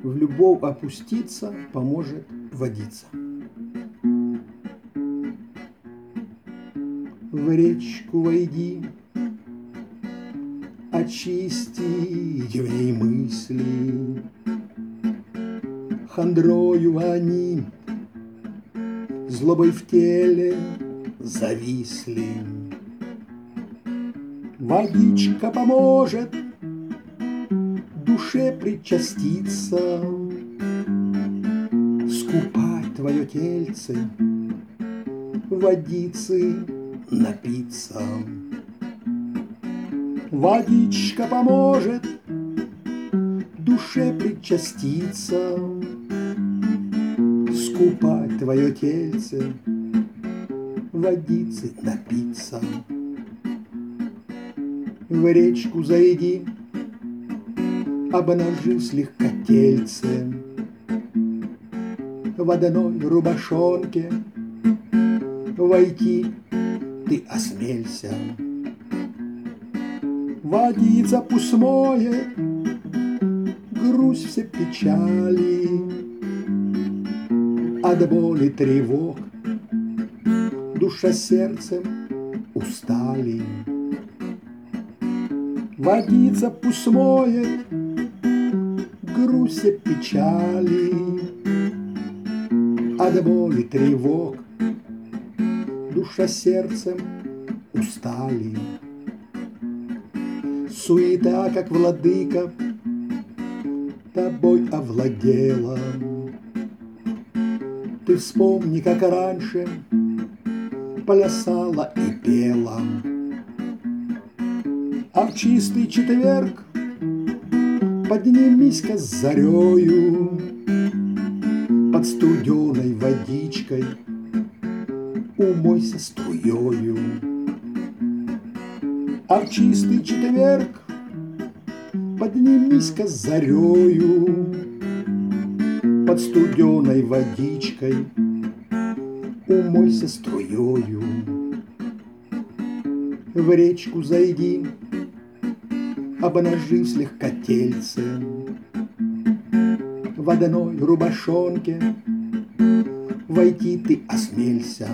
В любовь опуститься поможет водиться. В речку войди, очистить в ней мысли. Хандрою они, злобой в теле зависли. Водичка поможет душе причаститься, скупать твое тельце, водицы напиться. Водичка поможет душе причаститься, скупать твое тельце, водицы напиться. В речку зайди, обнажив слегка тельце, в одной рубашонке войти ты осмелься. Водица пусть смоет грусть, все печали, от боли тревог душа сердцем устали. Водица пусть смоет грусть, все печали, от боли тревог душа сердцем устали. Суета, как владыка, тобой овладела. Ты вспомни, как раньше плясала и пела. А в чистый четверг поднимись-ка с зарею, под студеной водичкой умойся струею. А в чистый четверг поднимись-ка с зарею, под студеной водичкой умойся струею. В речку зайди, обнажив слегка тельце, в одной рубашонке войти ты осмелься.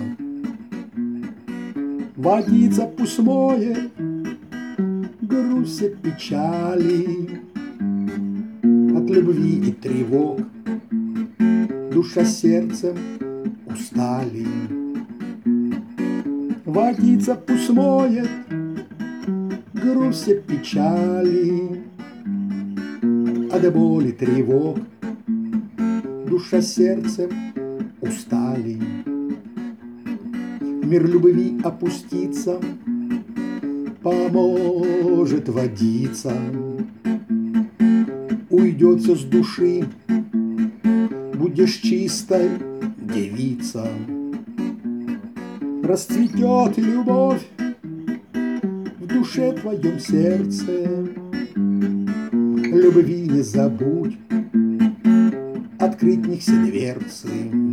Водица пусть смоет грусть, все печали, от любви и тревог душа сердцем устали. Водица пусть смоет грусть, все печали, от боли тревог душа сердцем устали. Мир любви опуститься поможет водица, уйдет все с души, будешь чистой девица. Расцветет любовь в душе твоем сердце, любви не забудь, открыть в них все дверцы.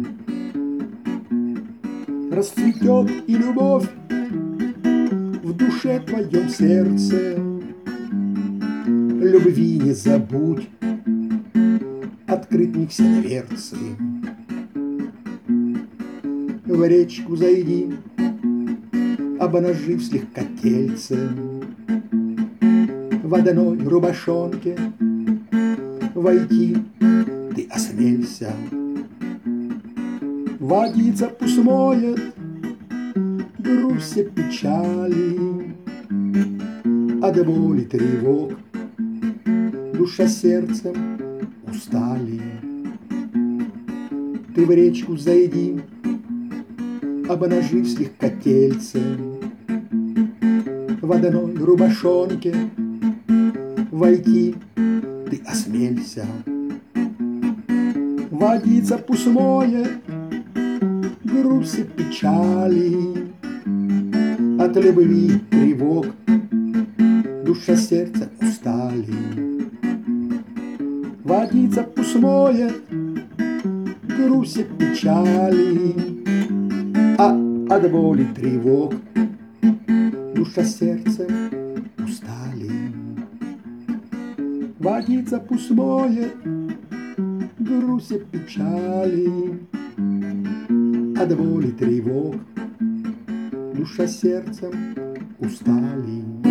Расцветет и любовь в душе твоем сердце, любви не забудь, открыть в них все дверцы. В речку зайди, обнажив слегка тельце, в одной рубашонке войти ты осмелься. Водица пусть смоет грусть, все печали, от боли тревог душа сердцем устали. Ты в речку зайди, обнажив слегка тельце, в одной рубашонке войти ты осмелься. Водица пусть смоет грусть, все печали, от любви тревог душа сердца устали. Водица пусть смоет грусть, все печали, от боли тревог душа сердцем устали. Водица пусть смоет грусть и печали, от боли тревог душа сердцем устали.